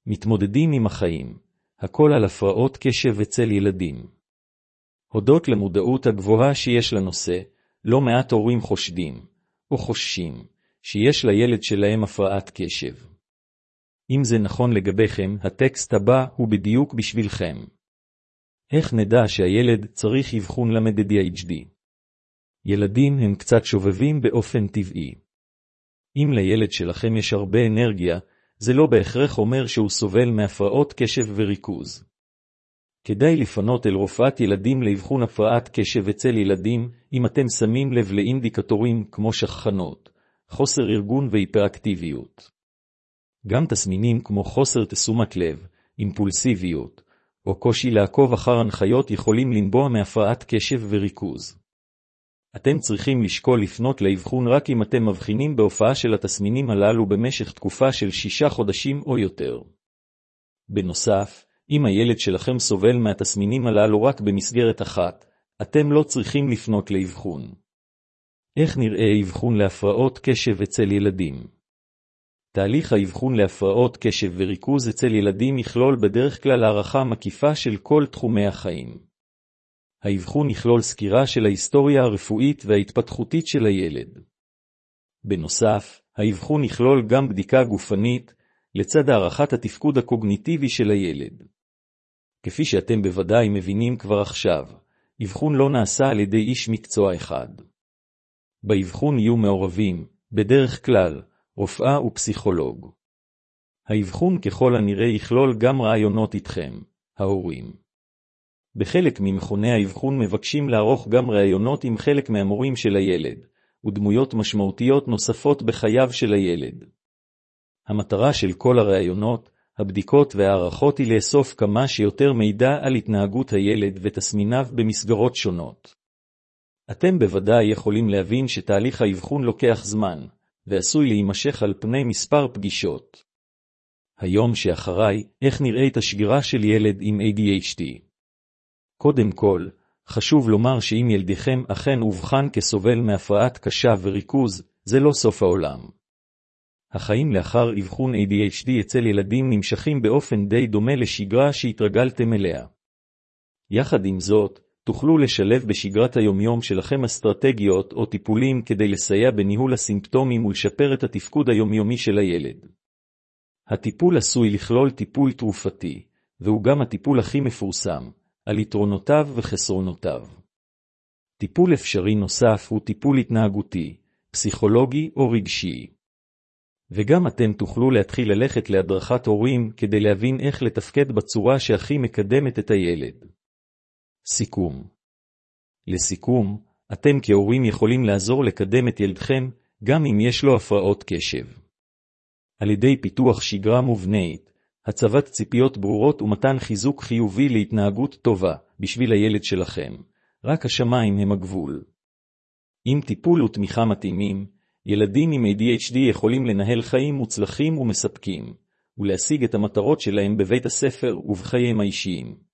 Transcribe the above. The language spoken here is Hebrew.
מתמודדים עם החיים, הכל על הפרעות קשב אצל ילדים. הודות למודעות הגבוהה שיש לנושא, לא מעט הורים חושדים, או חוששים, שיש לילד שלהם הפרעת קשב. אם זה נכון לגביכם, הטקסט הבא הוא בדיוק בשבילכם. איך נדע שהילד צריך אבחון ל-ADHD? ילדים הם קצת שובבים באופן טבעי. אם לילד שלכם יש הרבה אנרגיה, זה לא בהכרח אומר שהוא סובל מהפרעות קשב וריכוז. כדאי לפנות אל רופאת ילדים לאבחון הפרעת קשב אצל ילדים, אם אתם שמים לב לאינדיקטורים כמו שכחנות, חוסר ארגון והיפראקטיביות. גם תסמינים כמו חוסר תשומת לב, אימפולסיביות, או קושי לעקוב אחר הנחיות יכולים לנבוע מהפרעת קשב וריכוז. אתם צריכים לשקול לפנות לאבחון רק אם אתם מבחינים בהופעה של התסמינים הללו במשך תקופה של 6 חודשים או יותר. בנוסף, אם הילד שלכם סובל מהתסמינים הללו רק במסגרת אחת, אתם לא צריכים לפנות לאבחון. איך נראה אבחון להפרעות קשב אצל ילדים? תהליך האבחון להפרעות קשב וריכוז אצל ילדים יכלול בדרך כלל הערכה מקיפה של כל תחומי החיים. האבחון יכלול סקירה של ההיסטוריה הרפואית וההתפתחותית של הילד. בנוסף, האבחון יכלול גם בדיקה גופנית, לצד הערכת התפקוד הקוגניטיבי של הילד. כפי שאתם בוודאי מבינים כבר עכשיו, אבחון לא נעשה על ידי איש מקצוע אחד. באבחון יהיו מעורבים, בדרך כלל, רופאה ופסיכולוג. האבחון ככל הנראה יכלול גם רעיונות איתכם, ההורים. בחלק ממכוני האבחון מבקשים לערוך גם רעיונות עם חלק מהמורים של הילד, ודמויות משמעותיות נוספות בחייו של הילד. המטרה של כל הרעיונות, הבדיקות והערכות היא לאסוף כמה שיותר מידע על התנהגות הילד ותסמיניו במסגרות שונות. אתם בוודאי יכולים להבין שתהליך האבחון לוקח זמן, ועשוי להימשך על פני מספר פגישות. היום שאחריי, איך נראית השגרה של ילד עם ADHD? קודם כל, חשוב לומר שאם ילדיכם אכן אובחן כסובל מהפרעת קשה וריכוז, זה לא סוף העולם. החיים לאחר אבחון ADHD אצל ילדים נמשכים באופן די דומה לשגרה שהתרגלתם אליה. יחד עם זאת, תוכלו לשלב בשגרת היומיום שלכם אסטרטגיות או טיפולים כדי לסייע בניהול הסימפטומים ולשפר את התפקוד היומיומי של הילד. הטיפול עשוי לכלול טיפול תרופתי, והוא גם הטיפול הכי מפורסם, על יתרונותיו וחסרונותיו. טיפול אפשרי נוסף הוא טיפול התנהגותי, פסיכולוגי או רגשי. וגם אתם תוכלו להתחיל ללכת להדרכת הורים כדי להבין איך לתפקד בצורה שהכי מקדמת את הילד. סיכום. לסיכום, אתם כהורים יכולים לעזור לקדם את ילדכם גם אם יש לו הפרעות קשב. על ידי פיתוח שגרה מובנית, הצבת ציפיות ברורות ומתן חיזוק חיובי להתנהגות טובה בשביל הילד שלכם, רק השמיים הם הגבול. עם טיפול ותמיכה מתאימים, ילדים עם ADHD יכולים לנהל חיים מוצלחים ומספקים, ולהשיג את המטרות שלהם בבית הספר ובחייהם האישיים.